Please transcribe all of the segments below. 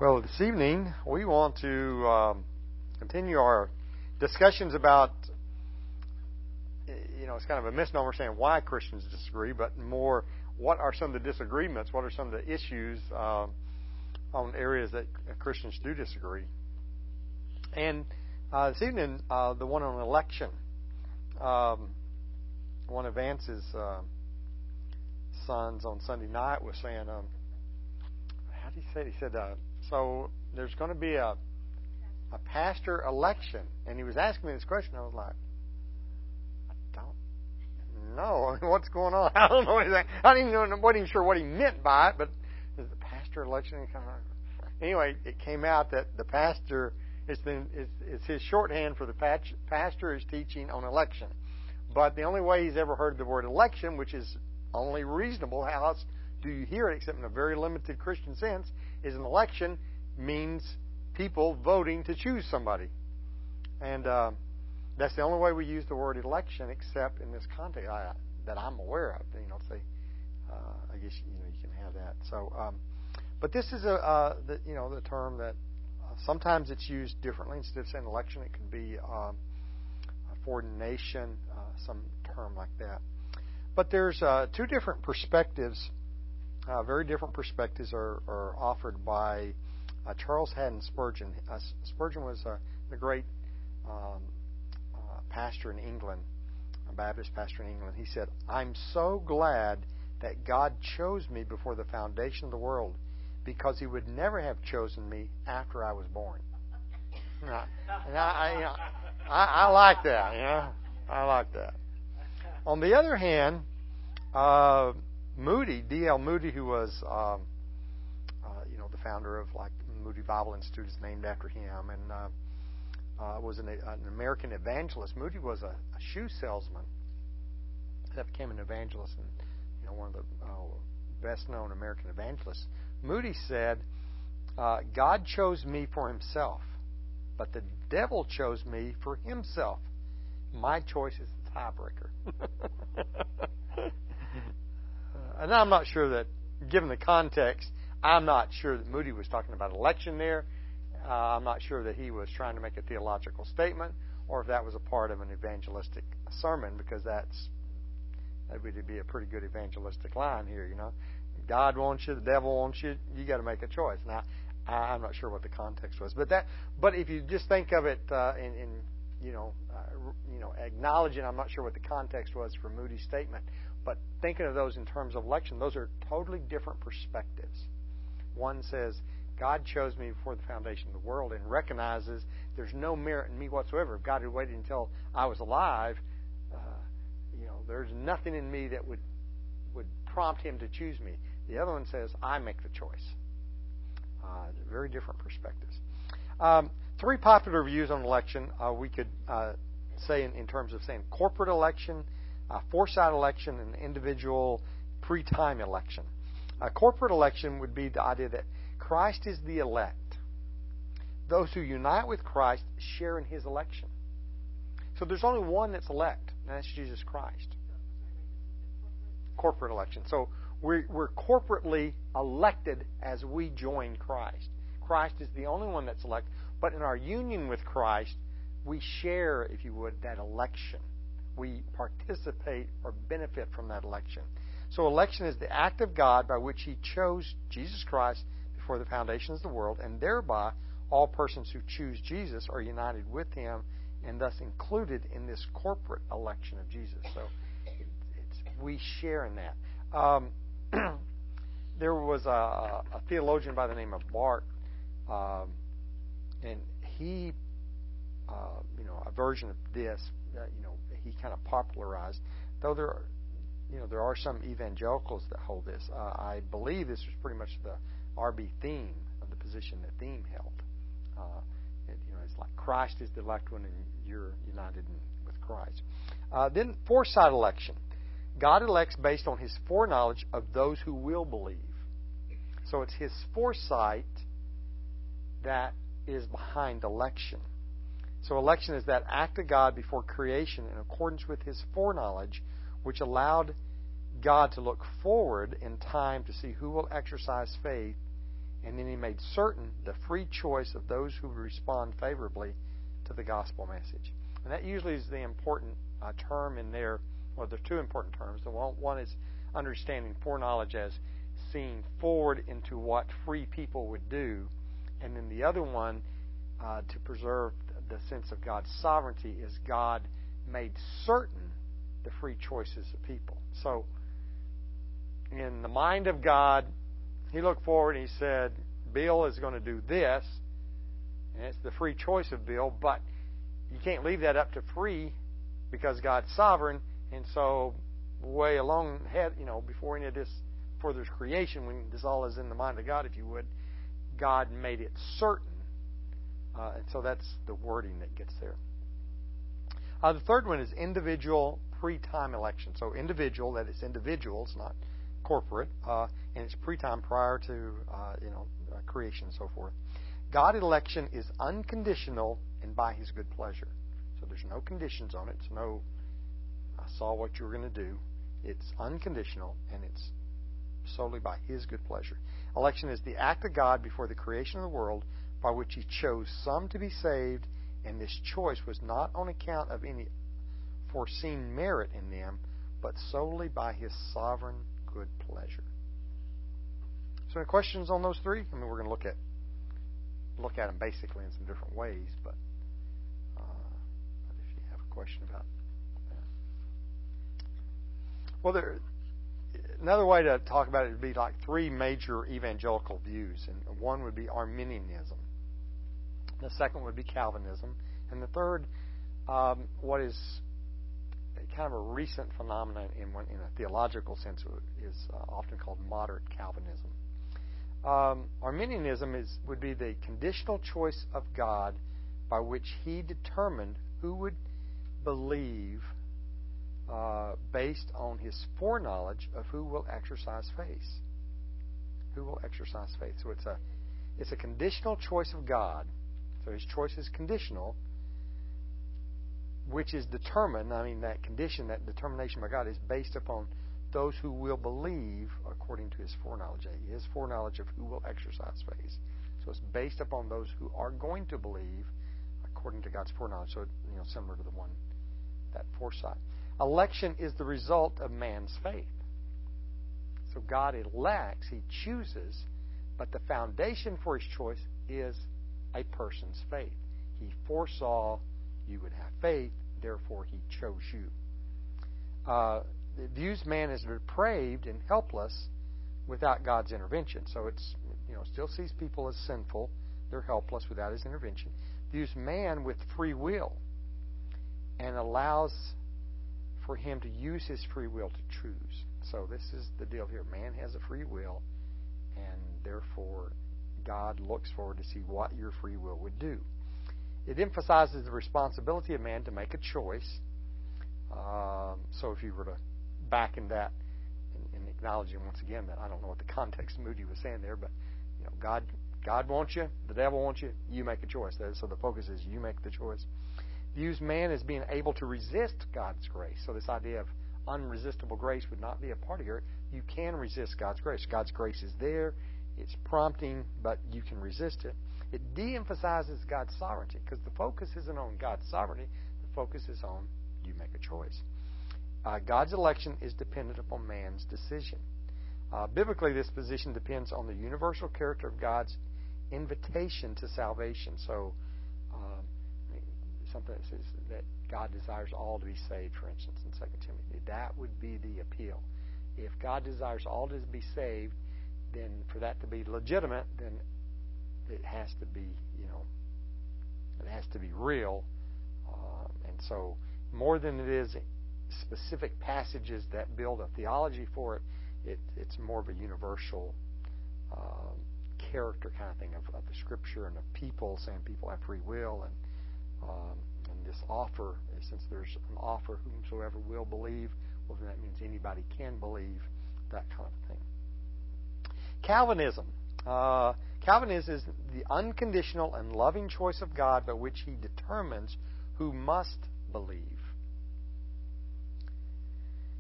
Well, this evening we want to continue our discussions about, it's kind of a misnomer saying why Christians disagree, but more what are some of the disagreements, what are some of the issues on areas that Christians do disagree. And this evening, the one on election. One of Vance's sons on Sunday night was saying, how did he say it? He said, so there's going to be a pastor election. And he was asking me this question. I was like, I don't know. I mean, what's going on? I don't know anything. I wasn't even sure what he meant by it, but is the pastor election? Anyway, it came out that the pastor is his shorthand for the pastor is teaching on election. But the only way he's ever heard the word election, which is only reasonable, how else do you hear it except in a very limited Christian sense, is an election means people voting to choose somebody. And that's the only way we use the word election except in this context that I'm aware of. I guess you can have that. So, but this is the term that sometimes it's used differently. Instead of saying election, it could be for nation, some term like that. But there's two different perspectives. Very different perspectives are offered by Charles Haddon Spurgeon. Spurgeon was the great pastor in England, a Baptist pastor in England. He said, "I'm so glad that God chose me before the foundation of the world, because He would never have chosen me after I was born." And I like that. I like that. On the other hand, Moody, D.L. Moody, who was the founder of Moody Bible Institute, is named after him, and was an American evangelist. Moody was a shoe salesman that became an evangelist, and one of the best-known American evangelists. Moody said, "God chose me for Himself, but the devil chose me for himself. My choice is the tiebreaker." And I'm not sure that, given the context, I'm not sure that Moody was talking about election there. I'm not sure that he was trying to make a theological statement, or if that was a part of an evangelistic sermon, because that would be a pretty good evangelistic line here. God wants you, the devil wants you. You got to make a choice. Now, I'm not sure what the context was, but if you just think of it acknowledging, I'm not sure what the context was for Moody's statement, but thinking of those in terms of election, those are totally different perspectives. One says, God chose me before the foundation of the world, and recognizes there's no merit in me whatsoever. If God had waited until I was alive, there's nothing in me that would prompt Him to choose me. The other one says, I make the choice. Very different perspectives. Three popular views on election we could say in terms of saying corporate election, foresight election, and individual pre-time election. A corporate election would be the idea that Christ is the elect. Those who unite with Christ share in His election. So there's only one that's elect, and that's Jesus Christ. Corporate election. So we're corporately elected as we join Christ. Christ is the only one that's elect. But in our union with Christ, we share, if you would, that election. We participate or benefit from that election. So election is the act of God by which He chose Jesus Christ before the foundations of the world, and thereby all persons who choose Jesus are united with Him and thus included in this corporate election of Jesus. So we share in that. There was a theologian by the name of Barth, and he, a version of this, he kind of popularized. Though there are some evangelicals that hold this. I believe this was pretty much the R.B. Theme of the position that Theme held. It's like Christ is the elect one, and you're united with Christ. Then foresight election. God elects based on His foreknowledge of those who will believe. So it's His foresight that is behind election. So election is that act of God before creation in accordance with His foreknowledge, which allowed God to look forward in time to see who will exercise faith And then He made certain the free choice of those who respond favorably to the gospel message. And that usually is the important term in there. Well, there are two important terms. The one is understanding foreknowledge as seeing forward into what free people would do. And then the other one, to preserve the sense of God's sovereignty, is God made certain the free choices of people. So, in the mind of God, He looked forward and He said, Bill is going to do this, and it's the free choice of Bill, but you can't leave that up to free because God's sovereign, and so way along ahead, before any of this, before there's creation, when this all is in the mind of God, if you would, God made it certain. And so that's the wording that gets there. The third one is individual pre-time election. So individual, that is individuals, not corporate, and it's pre-time prior to creation and so forth. God election is unconditional and by His good pleasure. So there's no conditions on it. It's no, I saw what you were going to do. It's unconditional and it's solely by His good pleasure. Election is the act of God before the creation of the world by which He chose some to be saved, and this choice was not on account of any foreseen merit in them, but solely by His sovereign good pleasure. So any questions on those three? I mean, we're going to look at them basically in some different ways, but if you have a question about that. Well, another way to talk about it would be like three major evangelical views, and one would be Arminianism. The second would be Calvinism, and the third, what is kind of a recent phenomenon in a theological sense, is often called moderate Calvinism. Arminianism would be the conditional choice of God by which He determined who would believe based on His foreknowledge of who will exercise faith. Who will exercise faith? So it's a conditional choice of God. So His choice is conditional, which is determined. That condition, that determination by God, is based upon those who will believe according to His foreknowledge. His foreknowledge of who will exercise faith. So it's based upon those who are going to believe according to God's foreknowledge. So similar to the one, that foresight. Election is the result of man's faith. So God elects, He chooses, but the foundation for His choice is a person's faith. He foresaw you would have faith, therefore He chose you. It views man as depraved and helpless without God's intervention. So it's still sees people as sinful. They're helpless without His intervention. Views man with free will and allows for him to use his free will to choose. So this is the deal here. Man has a free will, and therefore God looks forward to see what your free will would do. It emphasizes the responsibility of man to make a choice. So if you were to back in that and acknowledging once again that I don't know what the context Moody was saying there, but God wants you, the devil wants you, you make a choice. So the focus is you make the choice. Views man as being able to resist God's grace. So this idea of unresistible grace would not be a part of here. You can resist God's grace. God's grace is there. It's prompting, but you can resist it. It de-emphasizes God's sovereignty because the focus isn't on God's sovereignty. The focus is on you make a choice. God's election is dependent upon man's decision. Biblically, this position depends on the universal character of God's invitation to salvation. So something that says that God desires all to be saved, for instance, in 2 Timothy. That would be the appeal. If God desires all to be saved, then for that to be legitimate, then it has to be, it has to be real. And so more than it is specific passages that build a theology for it, it's more of a universal character kind of thing of the Scripture and of people, saying people have free will, and this offer, since there's an offer, whomsoever will believe, well, then that means anybody can believe, that kind of thing. Calvinism. Calvinism is the unconditional and loving choice of God by which He determines who must believe.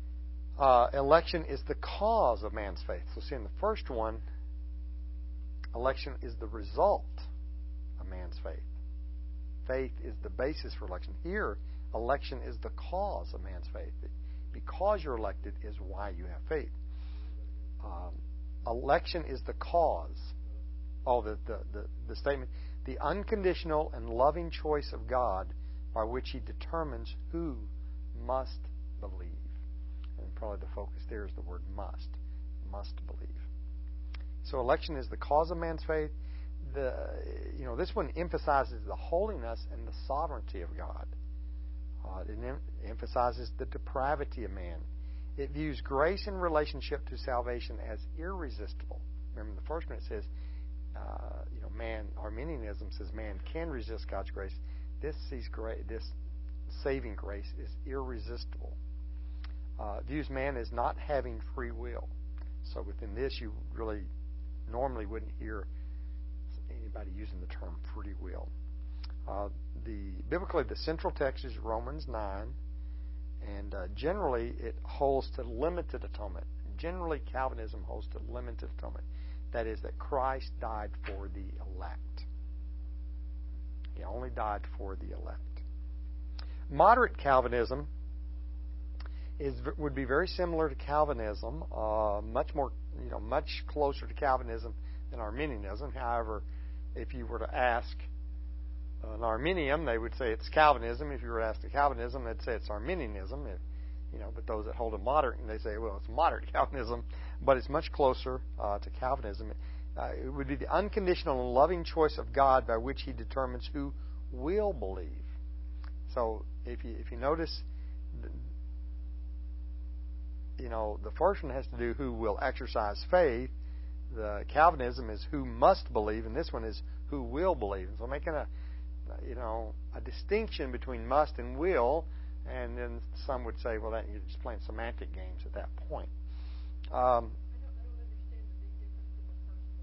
Election is the cause of man's faith. So see, in the first one, Election is the result of man's faith. Faith is the basis for election. Here, election is the cause of man's faith. Because you're elected is why you have faith. Election is the cause. The statement, the unconditional and loving choice of God by which He determines who must believe. And probably the focus there is the word must. Must believe. So election is the cause of man's faith. This one emphasizes the holiness and the sovereignty of God. It emphasizes the depravity of man. It views grace in relationship to salvation as irresistible. Remember, the first one it says, man. Arminianism says man can resist God's grace. This saving grace is irresistible. Views man as not having free will. So within this, you really normally wouldn't hear anybody using the term free will. Biblically, the central text is Romans 9, and generally it holds to limited atonement. Generally, Calvinism holds to limited atonement. That is, that Christ died for the elect. He only died for the elect. Moderate Calvinism would be very similar to Calvinism, much closer to Calvinism than Arminianism. However, if you were to ask an Arminian, they would say it's Calvinism. If you were to ask a Calvinism, they'd say it's Arminianism. But those that hold a moderate, they say, well, it's moderate Calvinism, but it's much closer to Calvinism. It would be the unconditional and loving choice of God by which He determines who will believe. So if you notice, the first one has to do who will exercise faith. The Calvinism is who must believe, and this one is who will believe. And so making a distinction between must and will, and then some would say, well, that you're just playing semantic games at that point. I don't understand the big difference in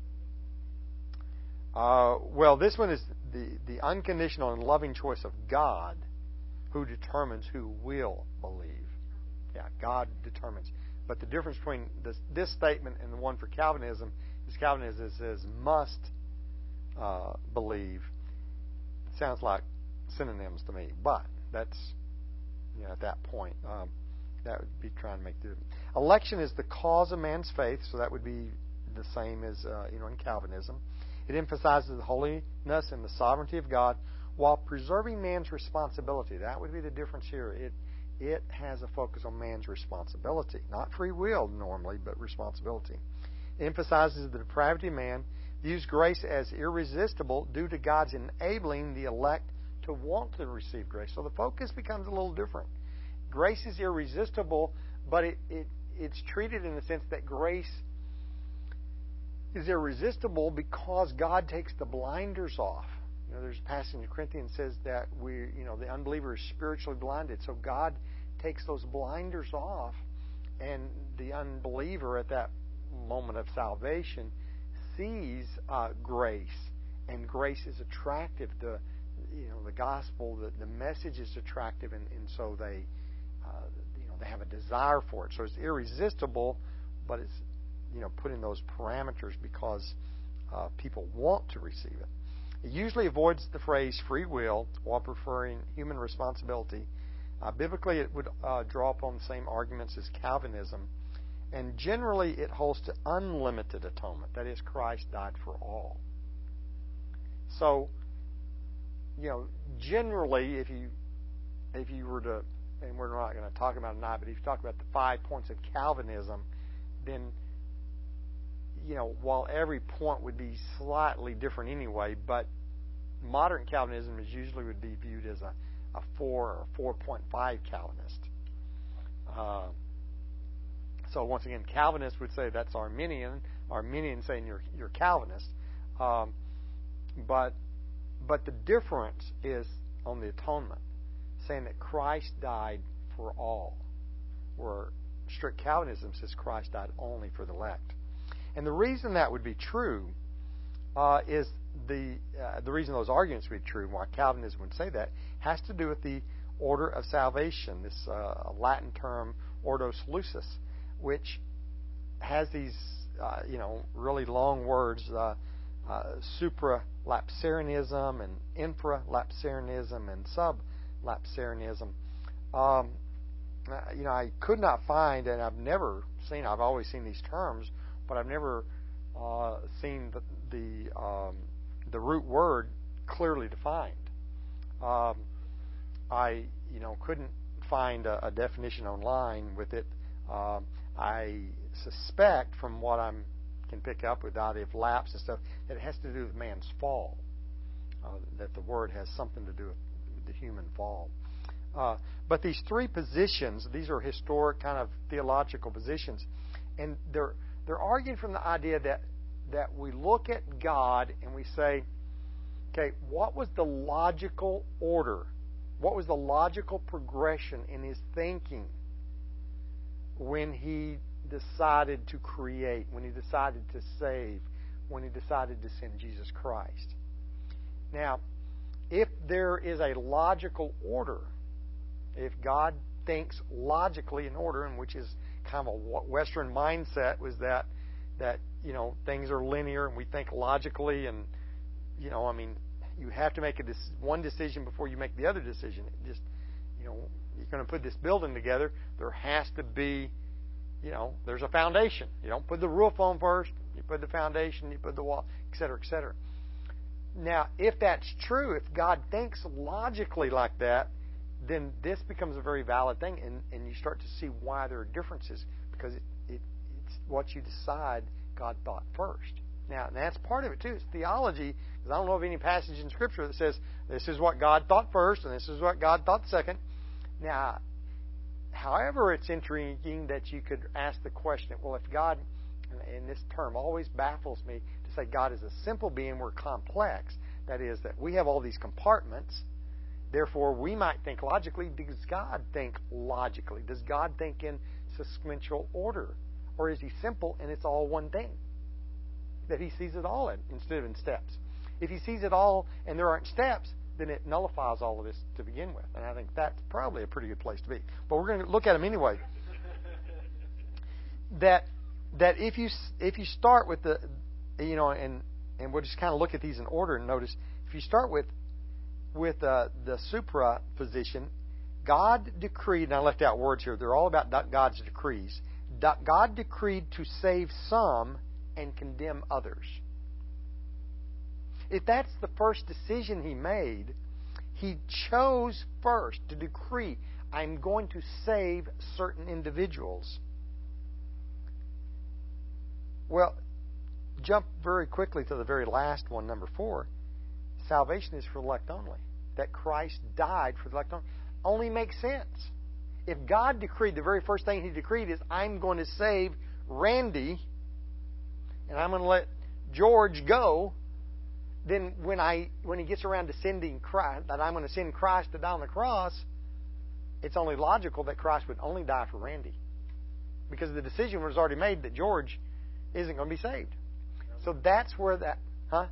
the first one. Well, this one is the unconditional and loving choice of God, who determines who will believe. Yeah, God determines. But the difference between this statement and the one for Calvinism is Calvinism says must believe. It sounds like synonyms to me, but that's at that point that would be trying to make the election is the cause of man's faith, so that would be the same as in Calvinism. It emphasizes the holiness and the sovereignty of God while preserving man's responsibility. That would be the difference here. It has a focus on man's responsibility, not free will normally, but responsibility. It emphasizes the depravity of man, views grace as irresistible due to God's enabling the elect to want to receive grace. So the focus becomes a little different. Grace is irresistible, but it's treated in the sense that grace is irresistible because God takes the blinders off. There's a passage in Corinthians that says that the unbeliever is spiritually blinded. So God takes those blinders off, and the unbeliever at that moment of salvation sees grace, and grace is attractive. The gospel, the message is attractive, and so they have a desire for it. So it's irresistible, but it's put in those parameters because people want to receive it. It usually avoids the phrase free will while preferring human responsibility. Biblically, it would draw upon the same arguments as Calvinism, and generally it holds to unlimited atonement. That is, Christ died for all. So, generally, if you were to, and we're not going to talk about it tonight, but if you talk about the 5 points of Calvinism, then while every point would be slightly different anyway, but modern Calvinism would be viewed as a 4 or 4.5 Calvinist. So once again, Calvinists would say that's Arminian. Arminian saying you're Calvinist. But the difference is on the atonement, saying that Christ died for all, where strict Calvinism says Christ died only for the elect. And the reason that would be true is the reason those arguments would be true, why Calvinism would say that, has to do with the order of salvation, this Latin term ordo salutis, which has these really long words supralapsarianism and infralapsarianism and sublapsarianism. I could not find, and I've never seen. I've always seen these terms, but I've never seen the root word clearly defined. I couldn't find a definition online with it. I suspect, from what I can pick up with the idea of lapse and stuff, that it has to do with man's fall. That the word has something to do with the human fall. But these three positions, these are historic kind of theological positions, and they're arguing from the idea that we look at God and we say, okay, what was the logical order? What was the logical progression in His thinking when He decided to create, when He decided to save, when He decided to send Jesus Christ? Now, if there is a logical order, if God thinks logically in order, and which is kind of a Western mindset, was that things are linear and we think logically, and you have to make one decision before you make the other decision. It just, you're going to put this building together, there has to be, there's a foundation. You don't put the roof on first, you put the foundation, you put the wall, etc., etc. Now, if that's true, if God thinks logically like that, then this becomes a very valid thing, and you start to see why there are differences, because it's what you decide God thought first. Now, and that's part of it too. It's theology, because I don't know of any passage in Scripture that says this is what God thought first and this is what God thought second. Now, however, it's intriguing that you could ask the question, well, if God, and this term always baffles me, to say God is a simple being, we're complex. That is, that we have all these compartments. Therefore, we might think logically. Does God think logically? Does God think in sequential order? Or is He simple and it's all one thing? That He sees it all instead of in steps. If He sees it all and there aren't steps, then it nullifies all of this to begin with. And I think that's probably a pretty good place to be. But we're going to look at them anyway. That if you start with the, and we'll just kind of look at these in order and notice, if you start with the supra position, God decreed, and I left out words here, they're all about God's decrees. God decreed to save some and condemn others. If that's the first decision He made, He chose first to decree, I'm going to save certain individuals. Well, jump very quickly to the very last one, number 4. Salvation is for the elect only. That Christ died for the elect only makes sense. If God decreed, the very first thing He decreed is, I'm going to save Randy and I'm going to let George go, then when He gets around to sending Christ, that I'm going to send Christ to die on the cross, it's only logical that Christ would only die for Randy. Because the decision was already made that George isn't going to be saved. So that's where that... Huh?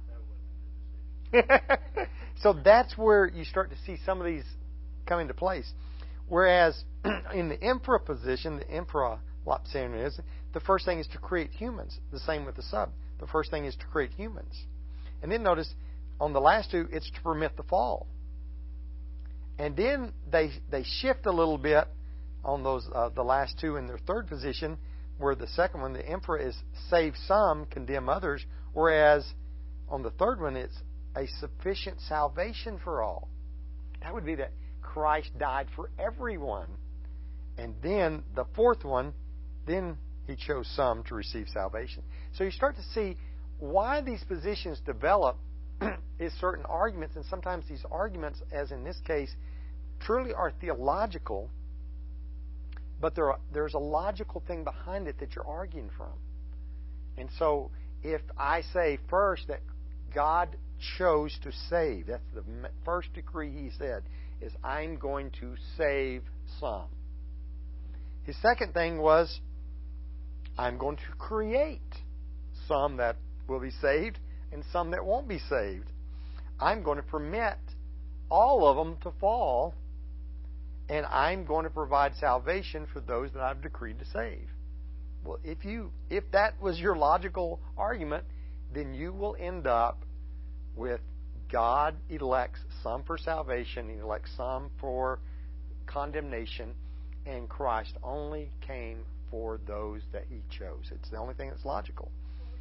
So that's where you start to see some of these come into place. Whereas in the infra position, the infralapsarianism, the first thing is to create humans. The same with the sub. The first thing is to create humans. And then notice, on the last two, it's to permit the fall. And then they shift a little bit on those the last two in their third position, where the second one, the infra, is save some, condemn others, whereas on the third one, it's a sufficient salvation for all. That would be that Christ died for everyone. And then the fourth one, then He chose some to receive salvation. So you start to see why these positions develop is certain arguments, and sometimes these arguments, as in this case, truly are theological, but there's a logical thing behind it that you're arguing from. And so if I say first that God chose to save, that's the first decree He said, is I'm going to save some. His second thing was, I'm going to create some that will be saved and some that won't be saved. I'm going to permit all of them to fall, and I'm going to provide salvation for those that I've decreed to save. Well, if that was your logical argument, then you will end up with God elects some for salvation, He elects some for condemnation, and Christ only came for those that He chose. It's the only thing that's logical.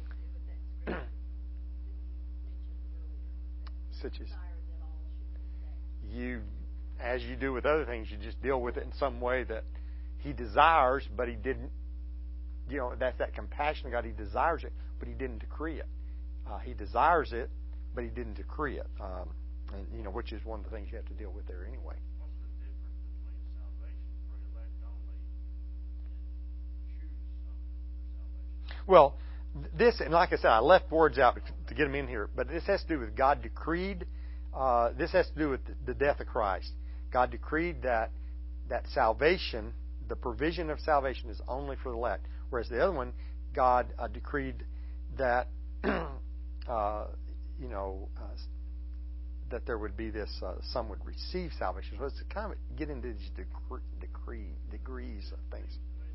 Such as you, as you do with other things, you just deal with it in some way that He desires, but He didn't. That's that compassion of God. He desires it, but He didn't decree it. He desires it, but He didn't decree it. And which is one of the things you have to deal with there anyway. What's the difference between salvation for elect only and choose some for salvation? Well, this, and like I said, I left words out to get them in here, but this has to do with God decreed. This has to do with the death of Christ. God decreed that salvation, the provision of salvation, is only for the elect. Whereas the other one, God decreed that that there would be this, some would receive salvation. So it's kind of get into these degrees of things.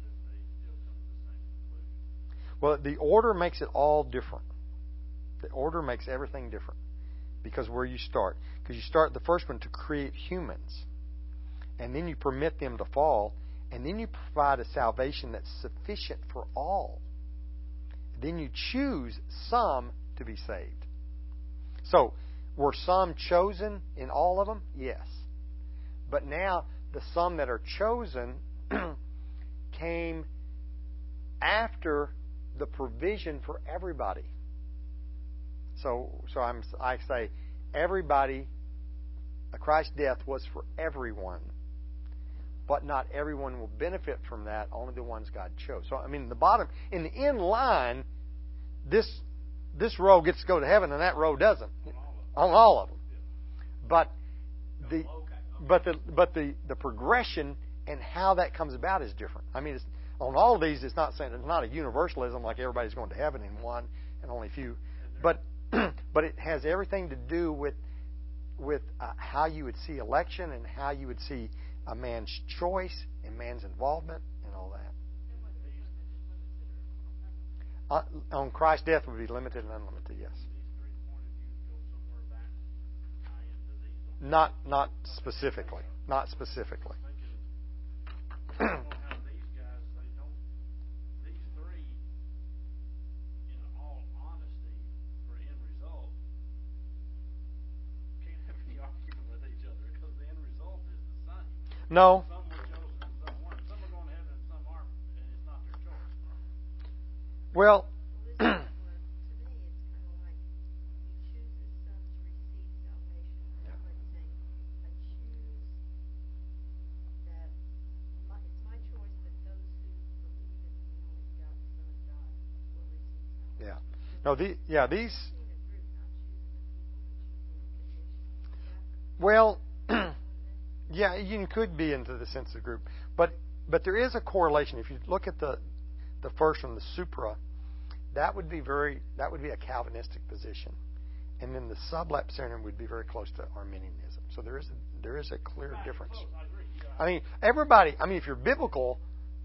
Well, the order makes it all different. The order makes everything different because where you start. Because you start the first one to create humans, and then you permit them to fall, and then you provide a salvation that's sufficient for all. Then you choose some to be saved. So, were some chosen in all of them? Yes. But now, the some that are chosen came after the provision for everybody. So I say everybody, Christ's death was for everyone. But not everyone will benefit from that, only the ones God chose. So, in the bottom, in the end line, this row gets to go to heaven and that row doesn't. On all of them. But the progression and how that comes about is different. It's, on all of these, it's not saying it's not a universalism like everybody's going to heaven in one and only a few, but it has everything to do with how you would see election and how you would see a man's choice and man's involvement and all that. On Christ's death would be limited and unlimited, yes. Not specifically. Not specifically. These three, in all honesty, for end result, can't have any argument with each other because the end result is the same. No. Some were chosen and some weren't. Some are going to heaven and some aren't, and it's not their choice. Well, no, these. Well, yeah, you could be into the sense of group, but there is a correlation. If you look at the first one, the supra, that would be a Calvinistic position, and then the sublapsarian would be very close to Arminianism. So there is a clear difference. Everybody. If you're biblical,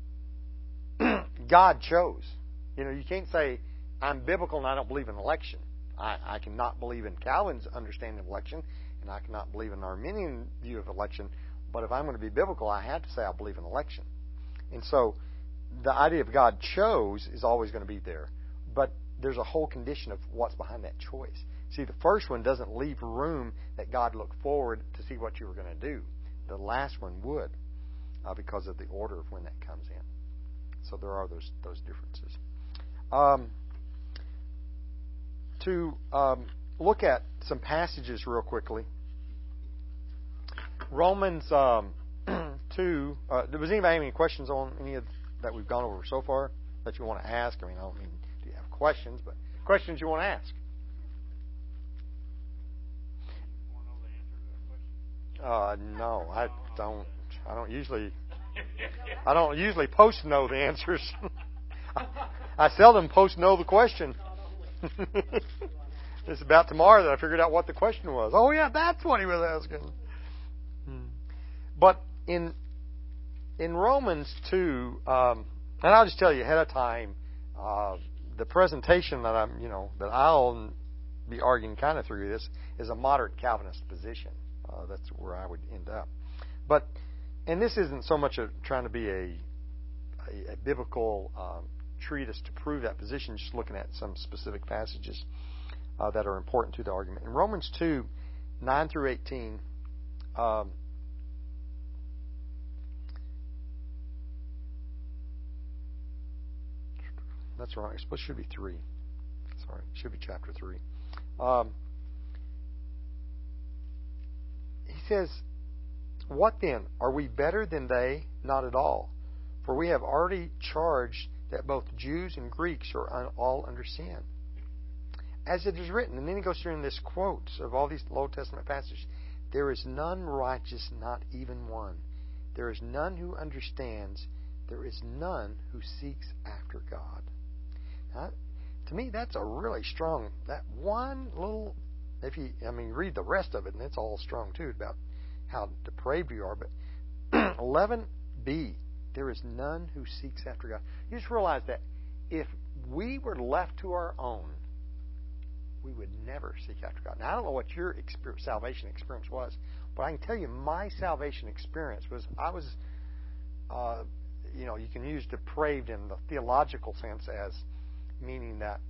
God chose. You can't say, I'm biblical and I don't believe in election. I cannot believe in Calvin's understanding of election, and I cannot believe in Arminian view of election. But if I'm going to be biblical, I have to say I believe in election. And so the idea of God chose is always going to be there. But there's a whole condition of what's behind that choice. See, the first one doesn't leave room that God looked forward to see what you were going to do. The last one would, because of the order of when that comes in. So there are those differences. To look at some passages real quickly. Romans 2. Does anybody have any questions on any of that we've gone over so far that you want to ask? I don't mean do you have questions, but questions you want to ask. No, I don't. I don't usually post know the answers. I seldom post know the question. It's about tomorrow that I figured out what the question was. Oh yeah, that's what he was asking. But in Romans 2, and I'll just tell you ahead of time, the presentation that that I'll be arguing kind of through this is a moderate Calvinist position. That's where I would end up. And this isn't so much trying to be a biblical treatise to prove that position, just looking at some specific passages that are important to the argument. In Romans 2, 9 through 18, that's wrong. It should be 3. Sorry, it should be chapter 3. He says, "What then? Are we better than they? Not at all. For we have already charged that both Jews and Greeks are all under sin. As it is written," and then he goes through in this quotes of all these Old Testament passages, "There is none righteous, not even one. There is none who understands. There is none who seeks after God." Now, to me, that's a really strong, that one little, read the rest of it, and it's all strong too, about how depraved you are. But 11b, there is none who seeks after God. You just realize that if we were left to our own, we would never seek after God. Now, I don't know what your salvation experience was, but I can tell you my salvation experience was you can use depraved in the theological sense as meaning that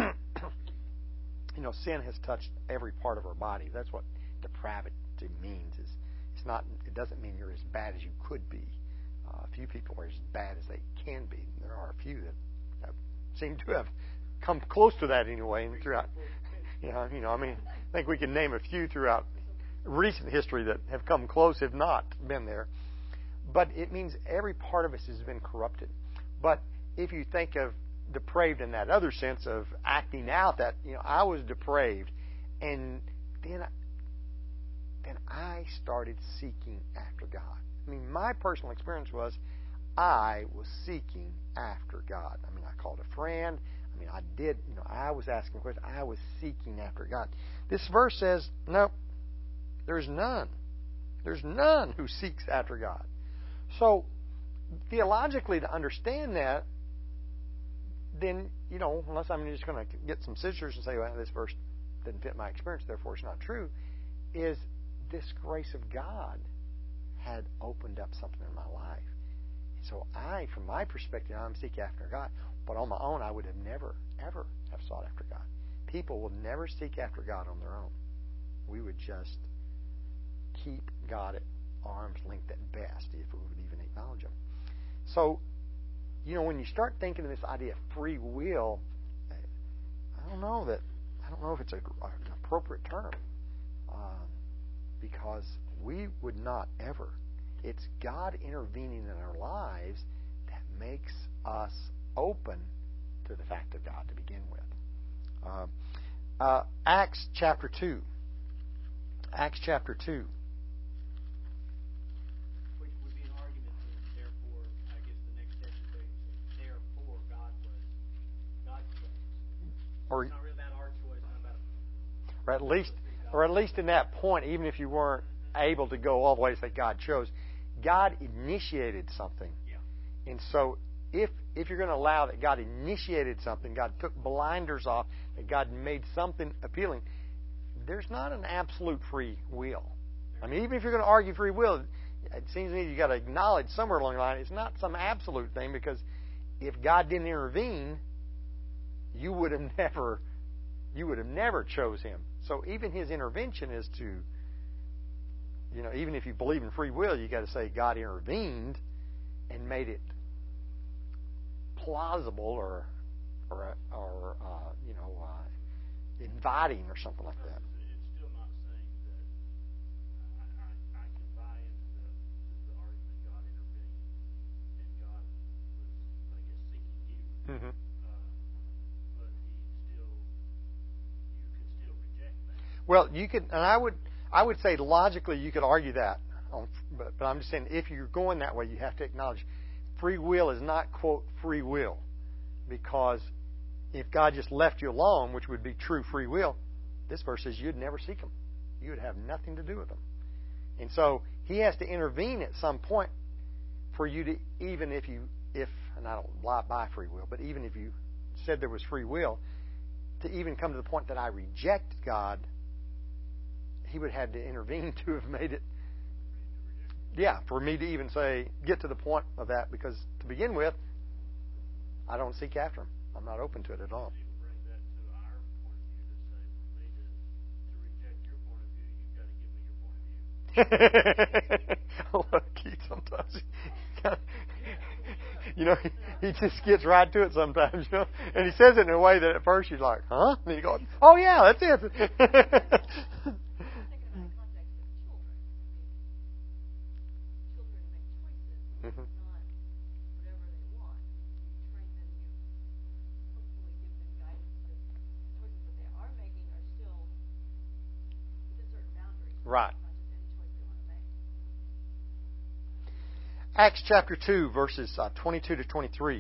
sin has touched every part of our body. That's what depravity means. It doesn't mean you're as bad as you could be. A few people are as bad as they can be. There are a few that seem to have come close to that anyway. And throughout, I think we can name a few throughout recent history that have come close, if not been there. But it means every part of us has been corrupted. But if you think of depraved in that other sense of acting out that I was depraved, and then I started seeking after God. My personal experience was I was seeking after God. I called a friend. I did. I was asking questions. I was seeking after God. This verse says, no, there's none. There's none who seeks after God. So theologically, to understand that, then, unless I'm just going to get some scissors and say, well, this verse didn't fit my experience, therefore it's not true, is this grace of God had opened up something in my life. So from my perspective, I'm seeking after God. But on my own, I would have never, ever have sought after God. People will never seek after God on their own. We would just keep God at arm's length at best, if we would even acknowledge Him. So, when you start thinking of this idea of free will, I don't know if it's an appropriate term, because we would not ever. It's God intervening in our lives that makes us open to the fact of God to begin with. Acts chapter 2. Acts chapter 2. Which would be an argument to, therefore, I guess the next step is therefore God was God's choice. Or it's not really about our choice, not about or at least in that point, even if you weren't able to go all the way to say God chose, God initiated something. Yeah. And so if you're going to allow that God initiated something, God took blinders off, that God made something appealing, there's not an absolute free will. Even if you're going to argue free will, it seems to me you've got to acknowledge somewhere along the line it's not some absolute thing, because if God didn't intervene, you would have never chose Him. So even His intervention is to, even if you believe in free will, you got to say God intervened and made it plausible or inviting or something like that. It's still not saying that I can buy into the argument God intervened and God was, I guess, seeking you. Mm-hmm. But you could still reject that. Well, you could, and I would say logically you could argue that, but I'm just saying if you're going that way, you have to acknowledge free will is not, quote, free will, because if God just left you alone, which would be true free will, this verse says you'd never seek Him. You would have nothing to do with Him. And so He has to intervene at some point for you to, even if and I don't buy free will, but even if you said there was free will, to even come to the point that I reject God, He would have to intervene to have made it. Yeah, for me to even get to the point of that, because to begin with, I don't seek after Him. I'm not open to it at all. Bring that to our point of view to say, for me to reject your point of view, you've got to give me your point of view. Look, Keith, sometimes, he just gets right to it sometimes, and he says it in a way that at first you're like, huh? And he goes, oh yeah, that's it. Thinking about the context of children. Children make choices. Mm-hmm. It's not whatever they want. You train them, you hopefully give them guidance that the choices that they are making are still within certain boundaries. Right. Not just any choice they want to make. Acts chapter 2, verses 22 to 23.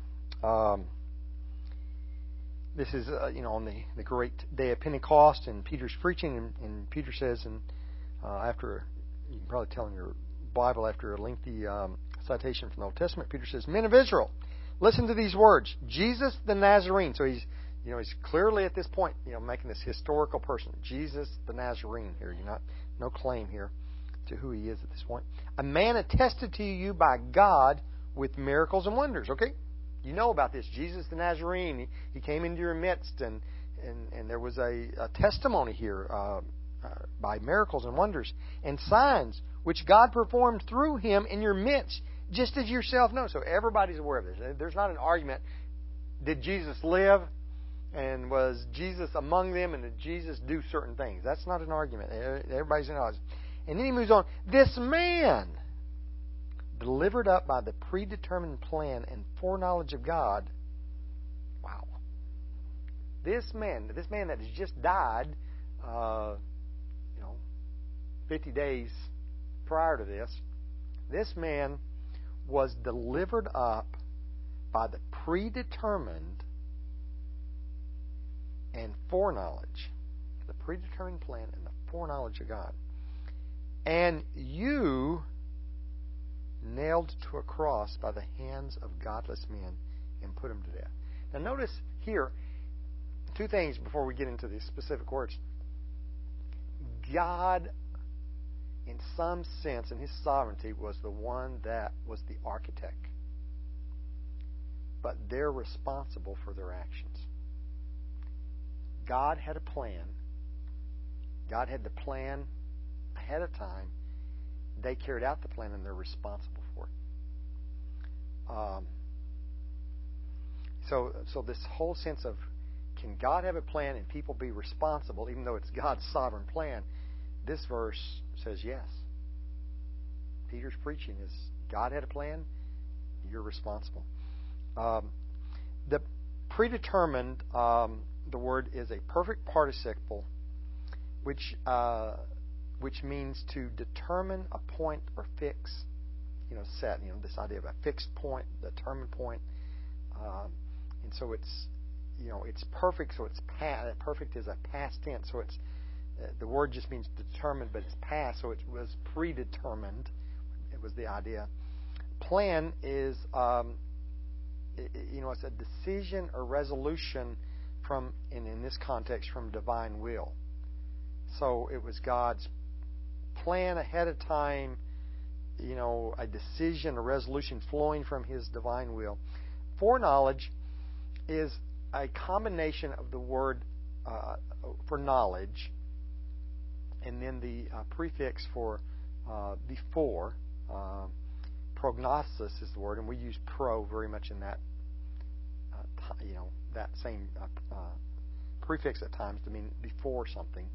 This is, on the great day of Pentecost, and Peter's preaching, and Peter says, and after, you can probably tell in your Bible, after a lengthy citation from the Old Testament, Peter says, "Men of Israel, listen to these words. Jesus the Nazarene." So he's clearly at this point, making this historical person. Jesus the Nazarene here. No claim here to who he is at this point. "A man attested to you by God with miracles and wonders." Okay? You know about this. Jesus the Nazarene, he came into your midst, and there was a testimony here by miracles and wonders and signs which God performed through him in your midst, just as yourself know. So everybody's aware of this. There's not an argument. Did Jesus live? And was Jesus among them? And did Jesus do certain things? That's not an argument. Everybody's in knowledge. And then he moves on. "This man, delivered up by the predetermined plan and foreknowledge of God." Wow. This man that has just died, 50 days prior to this man was delivered up by the predetermined and foreknowledge, the predetermined plan and the foreknowledge of God. "And you nailed to a cross by the hands of godless men and put him to death." Now notice here, two things before we get into these specific words. God, in some sense, in His sovereignty, was the one that was the architect. But they're responsible for their actions. God had a plan. God had the plan ahead of time. They carried out the plan, and they're responsible for it. So this whole sense of, can God have a plan and people be responsible, even though it's God's sovereign plan? This verse says yes. Peter's preaching is, God had a plan, you're responsible. The predetermined, the word is a perfect participle, which means to determine, appoint, or fix, set. This idea of a fixed point, determined point, and so it's perfect. So it's past. Perfect is a past tense. So it's the word just means determined, but it's past. So it was predetermined. It was the idea. Plan is it's a decision or resolution from, in this context, from divine will. So it was God's plan ahead of time, a decision, a resolution flowing from His divine will. Foreknowledge is a combination of the word for knowledge and then the prefix for before. Prognosis is the word, and we use pro very much in that, that same prefix at times to mean before something.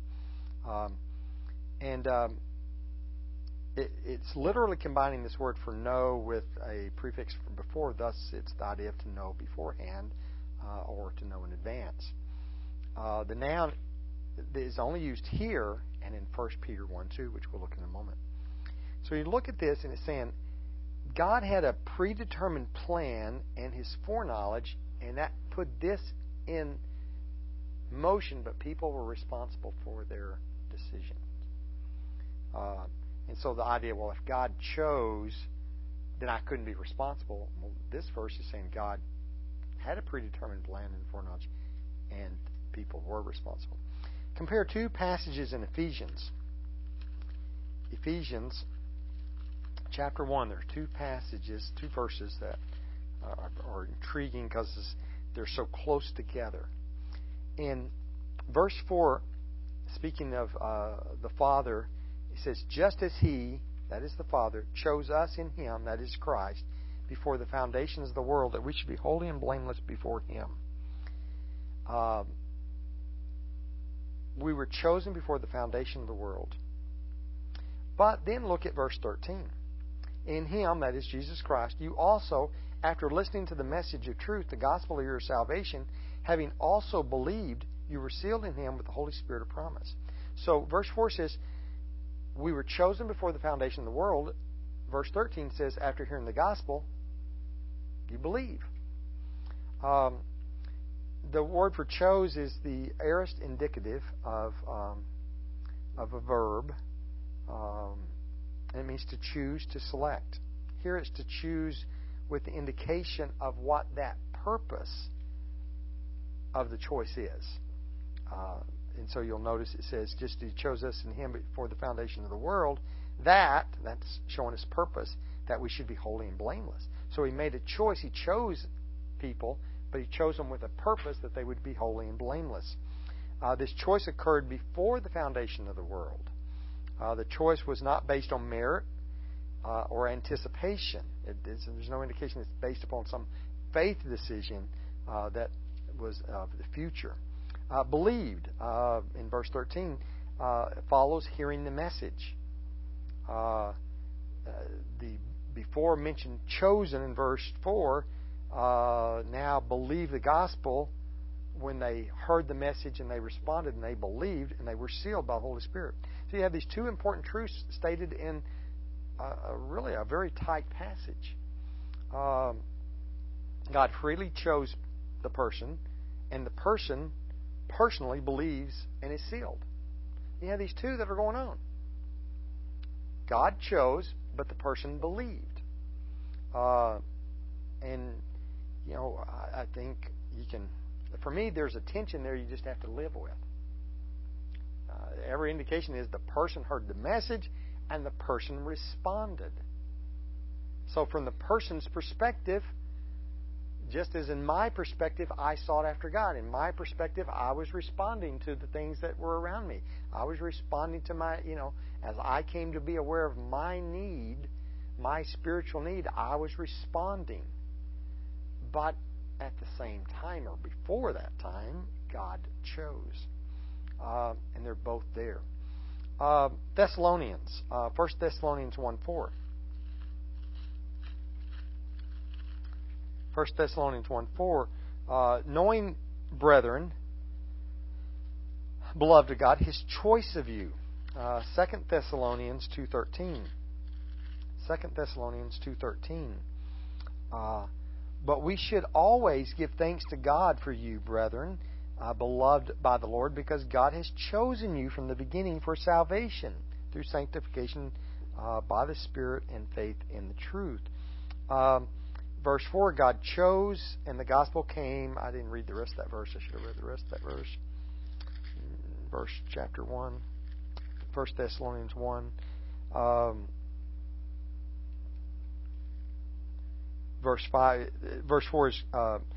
It's literally combining this word for know with a prefix for before. Thus, it's the idea of to know beforehand or to know in advance. The noun is only used here and in 1 Peter 1:2, which we'll look in a moment. So you look at this, and it's saying God had a predetermined plan and His foreknowledge, and that put this in motion, but people were responsible for their decisions. And so the idea, well, if God chose, then I couldn't be responsible. Well, this verse is saying God had a predetermined plan and foreknowledge, and people were responsible. Compare two passages in Ephesians. Ephesians chapter 1. There are two passages, two verses that are intriguing because they're so close together. In verse 4, speaking of the Father, he says, just as He, that is the Father, chose us in Him, that is Christ, before the foundations of the world, that we should be holy and blameless before Him. We were chosen before the foundation of the world. But then look at verse 13. In Him, that is Jesus Christ, you also, after listening to the message of truth, the gospel of your salvation, having also believed, you were sealed in Him with the Holy Spirit of promise. So verse 4 says, we were chosen before the foundation of the world. Verse 13 says, after hearing the gospel, you believe. The word for chose is the aorist indicative of a verb. And it means to choose, to select. Here it's to choose with the indication of what that purpose of the choice is. And so you'll notice it says, just as He chose us in Him before the foundation of the world, that's showing His purpose, that we should be holy and blameless. So He made a choice. He chose people, but He chose them with a purpose that they would be holy and blameless. This choice occurred before the foundation of the world. The choice was not based on merit or anticipation. There's no indication it's based upon some faith decision that was of the future. Believed, in verse 13, follows hearing the message. The before mentioned chosen in verse 4 now believe the gospel when they heard the message and they responded and they believed and they were sealed by the Holy Spirit. So you have these two important truths stated in really a very tight passage. God freely chose the person, and the person personally believes and is sealed. You have these two that are going on. God chose, but the person believed. And, you know, I think you can, for me, there's a tension there you just have to live with. Every indication is the person heard the message and the person responded. So from the person's perspective, just as in my perspective, I sought after God. In my perspective, I was responding to the things that were around me. I was responding to my, as I came to be aware of my need, my spiritual need, I was responding. But at the same time, or before that time, God chose. And they're both there. Thessalonians, 1 Thessalonians 1:4. 1 Thessalonians 1:4, knowing, brethren, beloved of God, His choice of you. 2 Thessalonians 2:13. 2 Thessalonians 2:13. But we should always give thanks to God for you, brethren, beloved by the Lord, because God has chosen you from the beginning for salvation through sanctification by the Spirit and faith in the truth. Verse 4, God chose and the gospel came. I didn't read the rest of that verse. I should have read the rest of that verse. Verse chapter 1, 1 Thessalonians 1. Verse 5, verse 4 is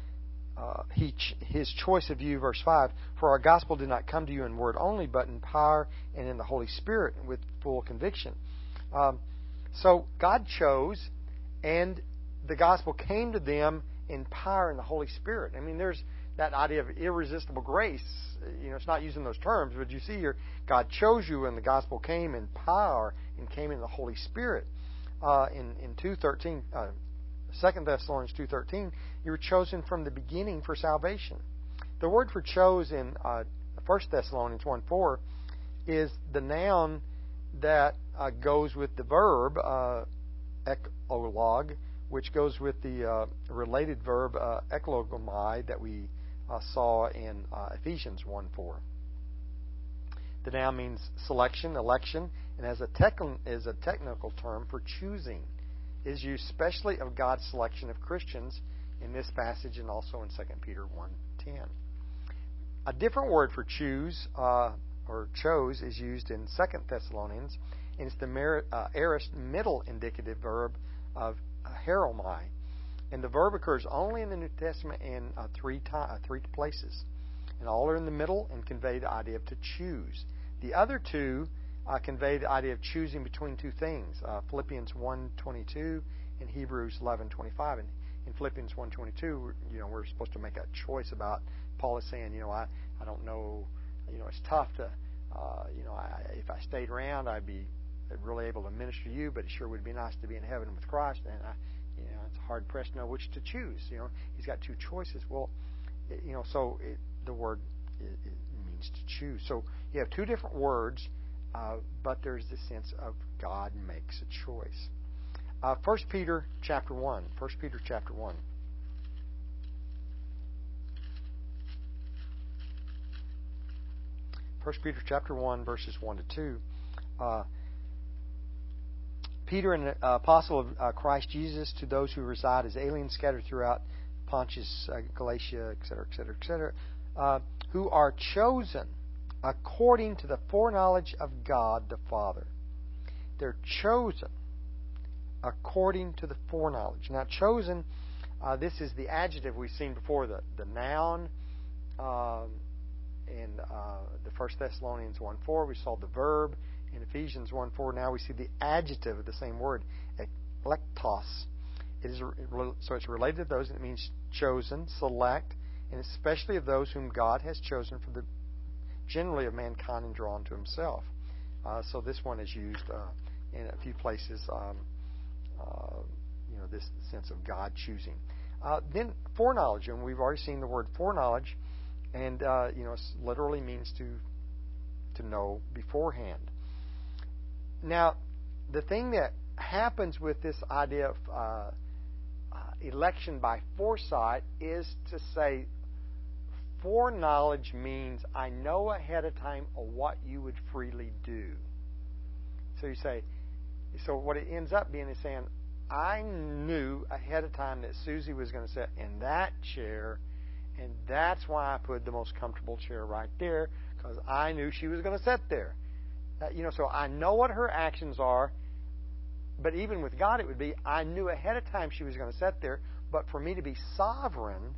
His choice of you. Verse 5, for our gospel did not come to you in word only, but in power and in the Holy Spirit with full conviction. So God chose, and the gospel came to them in power in the Holy Spirit. I mean, there's that idea of irresistible grace. It's not using those terms, but you see here, God chose you, and the gospel came in power and came in the Holy Spirit. In 2:13, 2 Thessalonians 2:13, you were chosen from the beginning for salvation. The word for chose in 1 Thessalonians 1:4 is the noun that goes with the verb eklog, which goes with the related verb eklogomai that we saw in Ephesians 1:4. The noun means selection, election, and is a technical term for choosing. It is used specially of God's selection of Christians in this passage and also in 2 Peter 1:10. A different word for choose or chose is used in 2 Thessalonians, and it's the aorist middle indicative verb of heromai. And the verb occurs only in the New Testament in three places. And all are in the middle and convey the idea of to choose. The other two convey the idea of choosing between two things. Philippians 1:22 and Hebrews 11:25. And in Philippians 1:22, we're supposed to make a choice about. Paul is saying, I don't know, it's tough to, if I stayed around, I'd be really able to minister to you, but it sure would be nice to be in heaven with Christ. And it's hard pressed to know which to choose. He's got two choices. Well, the word it means to choose. So you have two different words, but there's this sense of God makes a choice. 1 Peter chapter 1. 1 Peter chapter 1. 1 Peter chapter 1, verses 1 to 2. Peter, an apostle of Christ Jesus, to those who reside as aliens scattered throughout Pontus, Galatia, etc., etc., etc., who are chosen according to the foreknowledge of God the Father. They're chosen according to the foreknowledge. Now, chosen, this is the adjective we've seen before, the noun. In the 1 Thessalonians 1:4, we saw the verb. In Ephesians 1:4, now we see the adjective of the same word, eklektos. So it's related to those, and it means chosen, select, and especially of those whom God has chosen for the generally of mankind and drawn to Himself. So this one is used in a few places. This sense of God choosing. Then foreknowledge, and we've already seen the word foreknowledge, and it literally means to know beforehand. Now, the thing that happens with this idea of election by foresight is to say foreknowledge means I know ahead of time of what you would freely do. So you say, so what it ends up being is saying, I knew ahead of time that Susie was going to sit in that chair, and that's why I put the most comfortable chair right there, because I knew she was going to sit there. So I know what her actions are, but even with God it would be, I knew ahead of time she was going to sit there, but for me to be sovereign,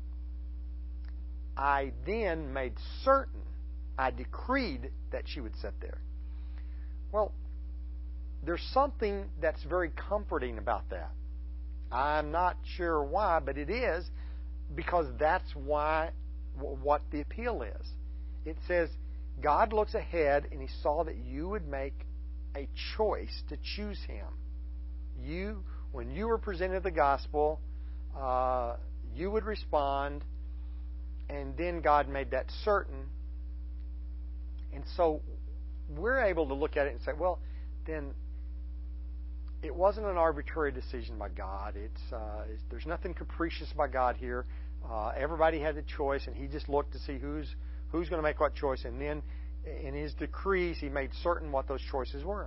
I then made certain, I decreed that she would sit there. Well, there's something that's very comforting about that. I'm not sure why, but it is, because that's what the appeal is. It says, God looks ahead and He saw that you would make a choice to choose Him. When you were presented the gospel, you would respond, and then God made that certain. And so we're able to look at it and say, well, then it wasn't an arbitrary decision by God. There's nothing capricious by God here. Everybody had a choice, and He just looked to see who's going to make what choice, and then in His decrees He made certain what those choices were.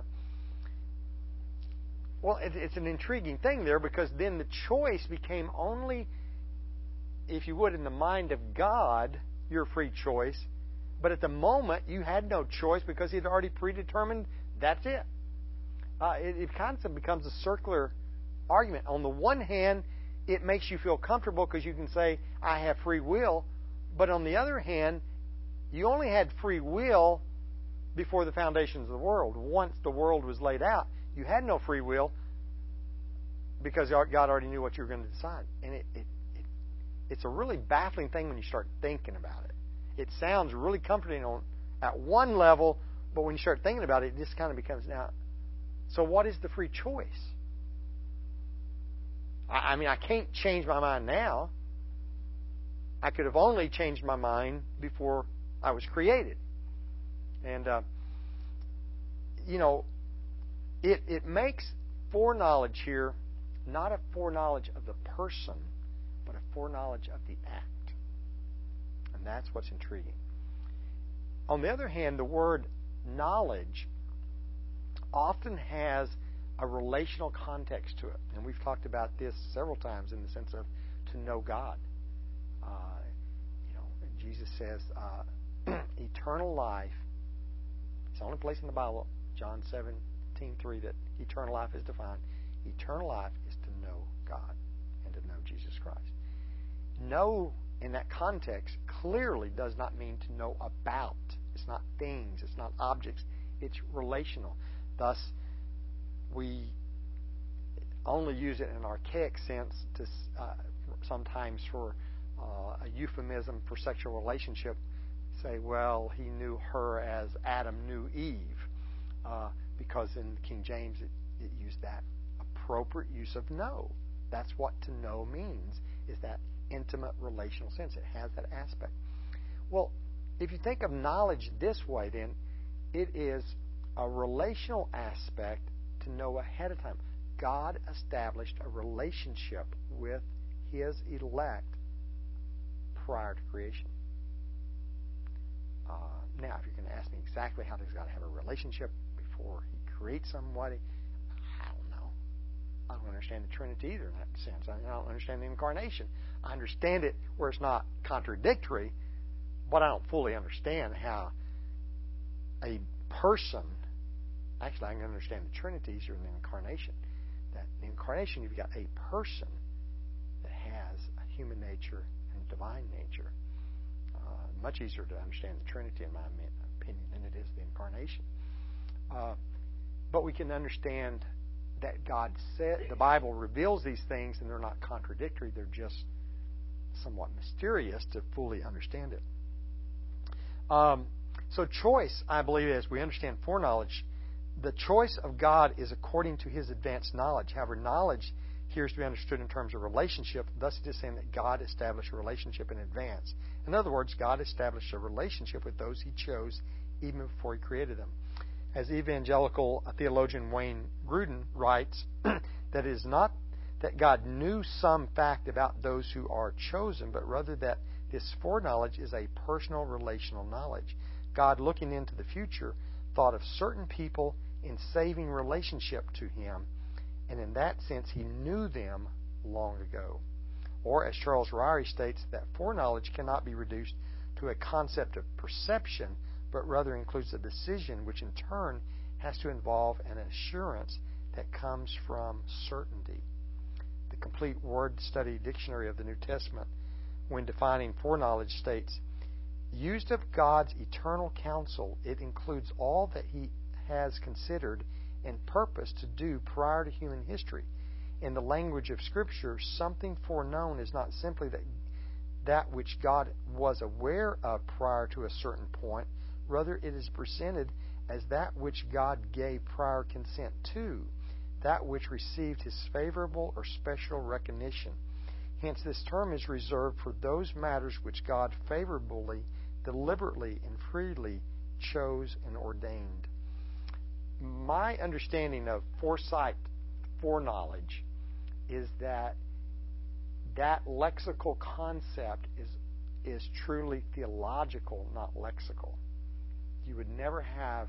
Well, it's an intriguing thing there, because then the choice became only, if you would, in the mind of God, your free choice, but at the moment you had no choice because He had already predetermined that's it. It kind of becomes a circular argument. On the one hand, it makes you feel comfortable because you can say, I have free will. But on the other hand, you only had free will before the foundations of the world. Once the world was laid out, you had no free will because God already knew what you were going to decide. And it's a really baffling thing when you start thinking about it. It sounds really comforting at one level, but when you start thinking about it, it just kind of becomes, now, so what is the free choice? I mean, I can't change my mind now. I could have only changed my mind before I was created. And, it makes foreknowledge here not a foreknowledge of the person, but a foreknowledge of the act. And that's what's intriguing. On the other hand, the word knowledge often has a relational context to it. And we've talked about this several times in the sense of to know God. And Jesus says eternal life. It's the only place in the Bible, John 17:3, that eternal life is defined. Eternal life is to know God and to know Jesus Christ. Know in that context clearly does not mean to know about. It's not things. It's not objects. It's relational. Thus, we only use it in an archaic sense to sometimes for a euphemism for sexual relationship. Say, well, he knew her as Adam knew Eve, because in King James it used that appropriate use of know. That's what to know means, is that intimate relational sense. It has that aspect. Well, if you think of knowledge this way, then it is a relational aspect to know ahead of time. God established a relationship with His elect prior to creation. Now, if you're going to ask me exactly how does God have a relationship before He creates somebody, I don't know. I don't understand the Trinity either in that sense. I don't understand the Incarnation. I understand it where it's not contradictory, but I don't fully understand how a person, actually I can understand the Trinity easier than the Incarnation. That in the Incarnation you've got a person that has a human nature and a divine nature. Much easier to understand the Trinity, in my opinion, than it is the Incarnation. But we can understand that God said, the Bible reveals these things, and they're not contradictory. They're just somewhat mysterious to fully understand it. So choice, I believe, as we understand foreknowledge, the choice of God is according to His advanced knowledge. However, knowledge here is to be understood in terms of relationship. Thus, it is saying that God established a relationship in advance. In other words, God established a relationship with those He chose even before He created them. As evangelical theologian Wayne Grudem writes, that it is not that God knew some fact about those who are chosen, but rather that this foreknowledge is a personal relational knowledge. God, looking into the future, thought of certain people in saving relationship to Him, and in that sense He knew them long ago. Or, as Charles Ryrie states, that foreknowledge cannot be reduced to a concept of perception, but rather includes a decision which in turn has to involve an assurance that comes from certainty. The Complete Word Study Dictionary of the New Testament, when defining foreknowledge, states, used of God's eternal counsel, it includes all that He has considered and purposed to do prior to human history. In the language of Scripture, something foreknown is not simply that which God was aware of prior to a certain point. Rather, it is presented as that which God gave prior consent to, that which received His favorable or special recognition. Hence, this term is reserved for those matters which God favorably, deliberately, and freely chose and ordained. My understanding of foresight, foreknowledge, is that lexical concept is truly theological, not lexical. You would never have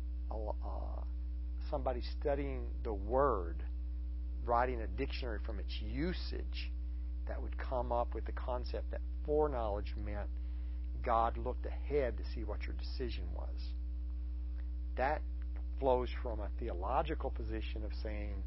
somebody studying the Word, writing a dictionary from its usage, that would come up with the concept that foreknowledge meant God looked ahead to see what your decision was. That flows from a theological position of saying,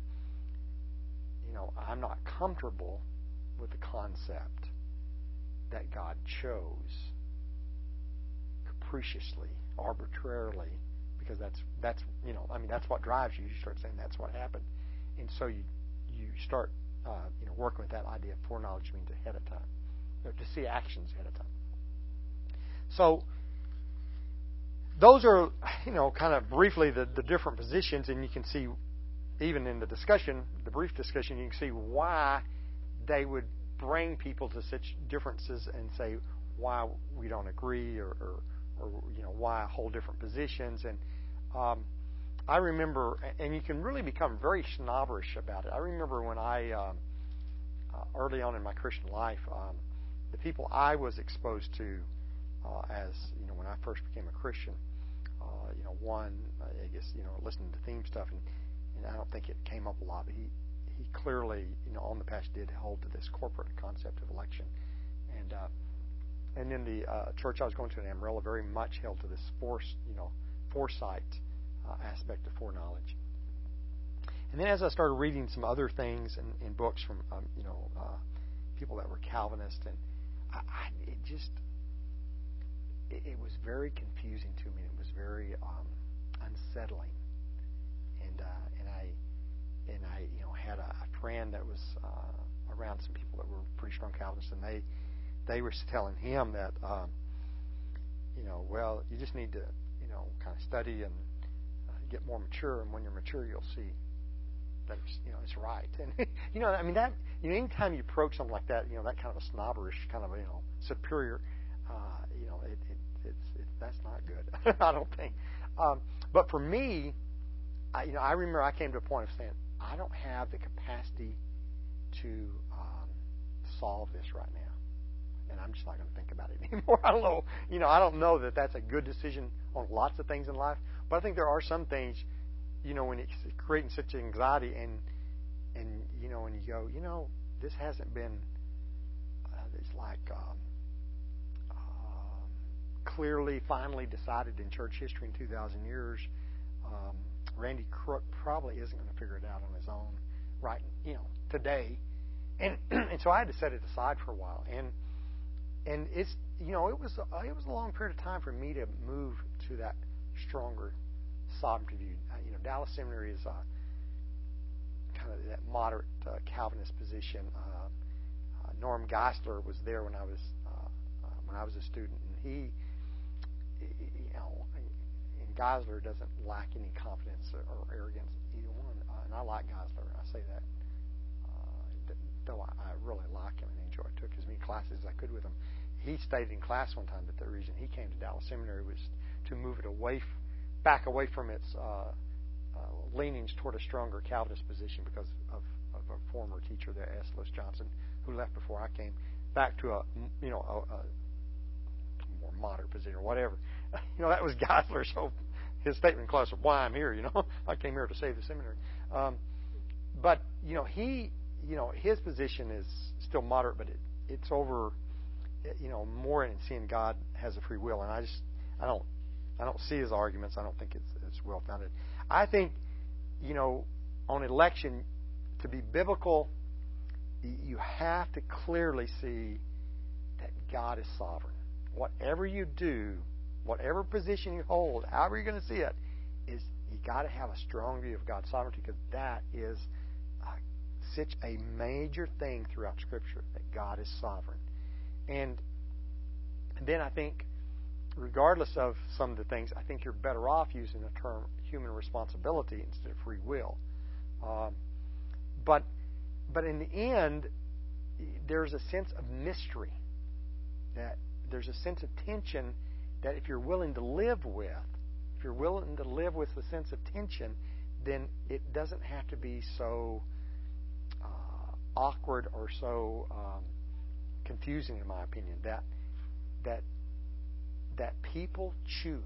I'm not comfortable with the concept that God chose capriciously, arbitrarily, because that's what drives you. You start saying that's what happened, and so you start working with that idea of foreknowledge means ahead of time, to see actions ahead of time. So those are kind of briefly the different positions, and you can see even in the discussion, the brief discussion, you can see why they would bring people to such differences and say why we don't agree or why hold different positions. And I remember, and you can really become very snobbish about it. I remember when I early on in my Christian life, the people I was exposed to as when I first became a Christian, one, I guess listening to theme stuff, and I don't think it came up a lot, but he clearly, on the passage did hold to this corporate concept of election. And in the church I was going to in Amarillo, very much held to this foresight aspect of foreknowledge. And then as I started reading some other things in books from people that were Calvinist, and it was very confusing to me. It was very unsettling, and I had a friend that was around some people that were pretty strong Calvinists, and they were telling him that well, you just need to kind of study and get more mature, and when you're mature, you'll see that it's right. And that anytime you approach something like that, that kind of a snobberish kind of superior, that's not good. I don't think. But for me, I remember I came to a point of saying I don't have the capacity to solve this right now, and I'm just not going to think about it anymore. I don't know. I don't know that that's a good decision on lots of things in life, but I think there are some things. When it's creating such anxiety, and when you go, this hasn't been. It's like clearly, finally decided in church history in 2,000 years. Randy Crook probably isn't going to figure it out on his own, right? Today, and so I had to set it aside for a while, and it's it was a long period of time for me to move to that stronger sovereignty view. Dallas Seminary is kind of that moderate Calvinist position. Norm Geisler was there when I was a student, and he and Geisler doesn't lack any confidence or arrogance, either one. And I like Geisler. I say that, though I really like him and enjoy. I took as many classes as I could with him. He stated in class one time that the reason he came to Dallas Seminary was to move it back away from its leanings toward a stronger Calvinist position because of a former teacher there, S. Lewis Johnson, who left before I came, back to a more moderate position or whatever. That was Geisler, so his statement in class of why I'm here. I came here to save the seminary. But his position is still moderate, but it's over. More in seeing God has a free will, and I don't see his arguments. I don't think it's well founded. I think, on election, to be biblical, you have to clearly see that God is sovereign. Whatever you do, whatever position you hold, however you're going to see it, is you got to have a strong view of God's sovereignty, because that is such a major thing throughout Scripture, that God is sovereign. And then I think, regardless of some of the things, I think you're better off using the term human responsibility instead of free will. But in the end, there's a sense of mystery. That there's a sense of tension that if you're willing to live with, the sense of tension, then it doesn't have to be so awkward or so confusing, in my opinion. That people choose,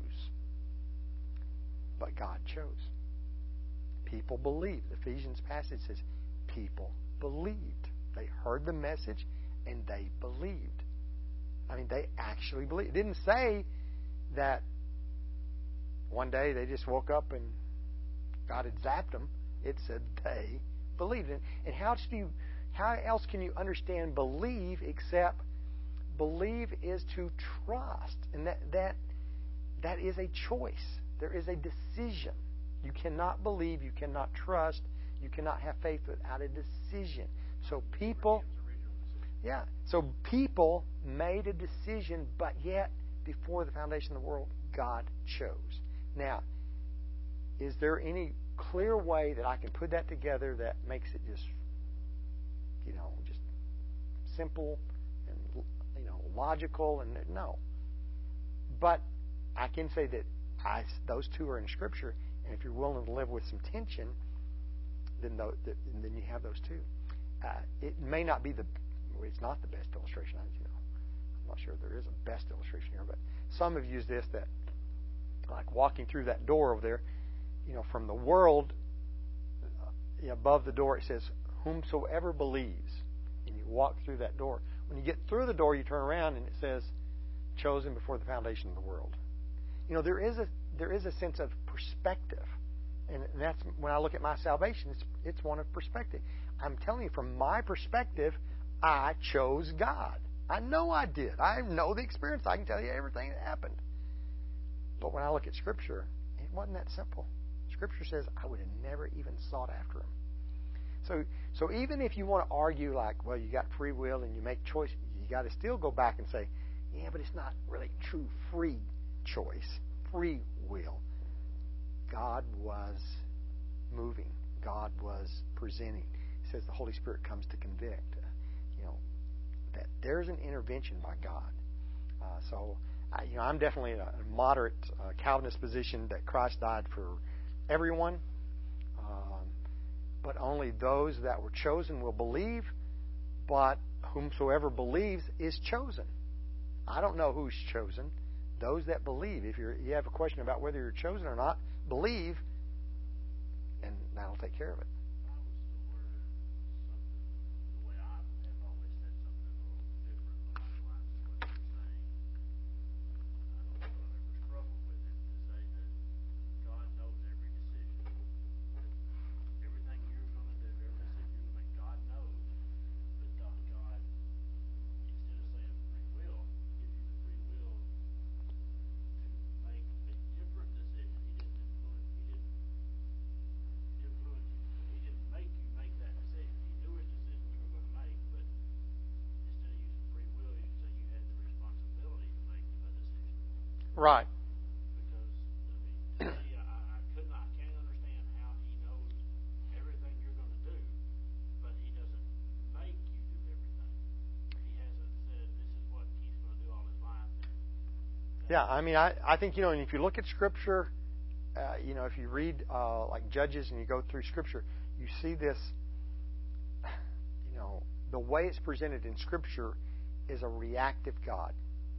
but God chose. People believed. The Ephesians passage says people believed. They heard the message and they believed. I mean, they actually believed. It didn't say that one day they just woke up and God had zapped them. It said they believed. And how else can you understand believe except believe is to trust, and that is a choice. There is a decision. You cannot believe, you cannot trust, you cannot have faith without a decision. So people made a decision, but yet before the foundation of the world, God chose. Now, is there any clear way that I can put that together that makes it just simple and logical? And no. But I can say that those two are in Scripture, and if you're willing to live with some tension, then you have those two. It may not be it's not the best illustration. I'm not sure there is a best illustration here, but some have used this, that like walking through that door over there, from the world above the door, it says, whomsoever believes. And you walk through that door. When you get through the door, you turn around and it says, chosen before the foundation of the world. You know, there is a sense of perspective. And that's when I look at my salvation, it's one of perspective. I'm telling you, from my perspective, I chose God. I know I did. I know the experience. I can tell you everything that happened. But when I look at Scripture, it wasn't that simple. Scripture says I would have never even sought after Him. So even if you want to argue like, well, you got free will and you make choice, you got to still go back and say, yeah, but it's not really true free choice, free will. God was moving. God was presenting. He says the Holy Spirit comes to convict. That there's an intervention by God. I'm definitely in a moderate Calvinist position that Christ died for everyone, but only those that were chosen will believe. But whomsoever believes is chosen. I don't know who's chosen. Those that believe. If you have a question about whether you're chosen or not, believe, and that'll take care of it. Right. Because, I can't understand how He knows everything you're going to do, but He doesn't make you do everything. He hasn't said this is what He's going to do all His life. Yeah, I think, and if you look at Scripture, if you read like Judges and you go through Scripture, you see this, the way it's presented in Scripture is a reactive God.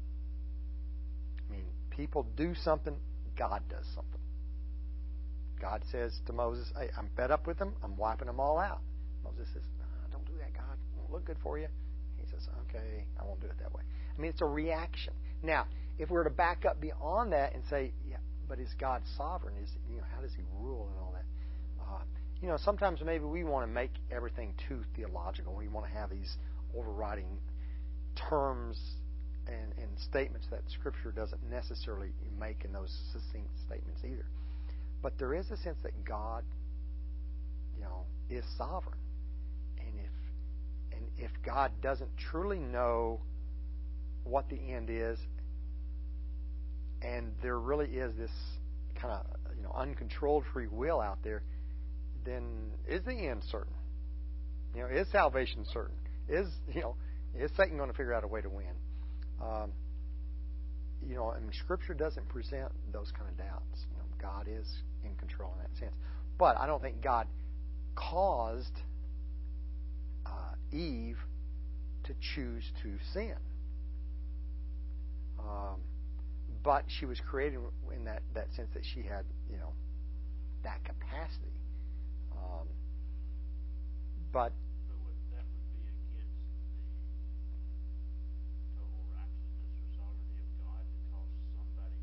People do something, God does something. God says to Moses, hey, I'm fed up with them, I'm wiping them all out. Moses says, don't do that, God. It won't look good for you. He says, okay, I won't do it that way. It's a reaction. Now, if we were to back up beyond that and say, yeah, but is God sovereign? How does He rule and all that? Sometimes maybe we want to make everything too theological. We want to have these overriding terms and statements that Scripture doesn't necessarily make in those succinct statements either. But there is a sense that God, is sovereign. And if God doesn't truly know what the end is, and there really is this kind of uncontrolled free will out there, then is the end certain? Is salvation certain? Is Satan going to figure out a way to win? Scripture doesn't present those kind of doubts. God is in control in that sense. But I don't think God caused Eve to choose to sin. But she was created in that sense that she had, that capacity. But that would be against the total righteousness or sovereignty of God to cause somebody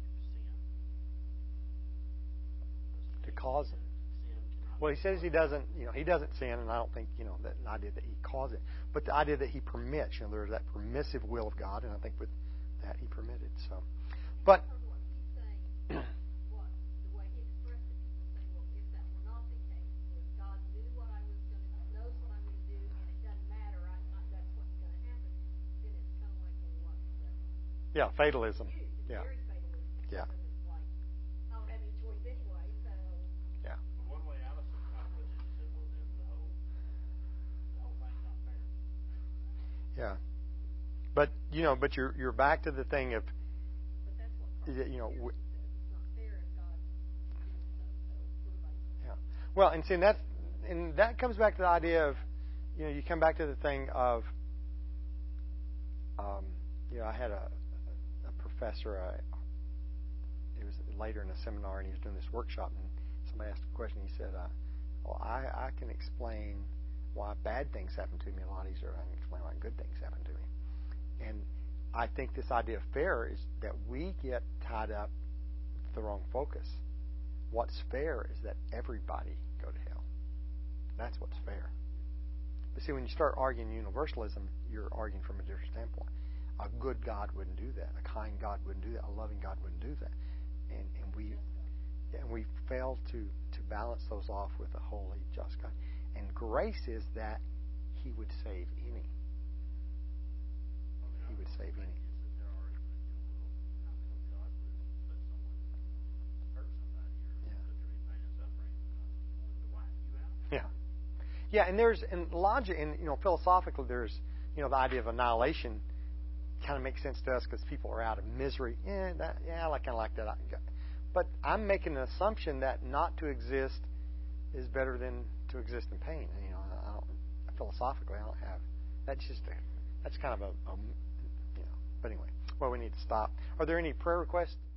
to sin. to cause it. Well, He says He doesn't. He doesn't sin, and I don't think that idea that He caused it, but the idea that He permits. There's that permissive will of God, and I think with that He permitted. So, but. The way He expressed it, people say, well, if that were not the case, if God knew what I was going to do, knows what I'm going to do, and it doesn't matter, that's what's going to happen, then it's kind of like, well, what's the... Yeah, fatalism. It's Yeah. very fatalistic. Yeah. It's like, I don't have any choice anyway, so... Yeah. But one way Allison kind of put it, she said, well, then the whole thing's not fair. Yeah. But you're back to the thing of, But that's what says. It's not fair if God did so everybody... Yeah. Well, and that comes back to the idea of, you come back to the thing of, I had a professor. It was later in a seminar, and he was doing this workshop, and somebody asked a question. He said, "Well, I can explain why bad things happen to me a lot easier than I can explain why good things happen to me. And I think this idea of fair is that we get tied up with the wrong focus. What's fair is that everybody go to hell. That's what's fair. But see, when you start arguing universalism, you're arguing from a different standpoint. A good God wouldn't do that. A kind God wouldn't do that. A loving God wouldn't do that. And we fail to balance those off with a holy, just God. And grace is that He would save any. He would save any. Yeah. Yeah, and there's in logic, and philosophically, there's the idea of annihilation kind of makes sense to us because people are out of misery. I kind of like that. But I'm making an assumption that not to exist is better than to exist in pain. And, I don't, philosophically, I don't have. That's kind of a. But anyway, well, we need to stop. Are there any prayer requests?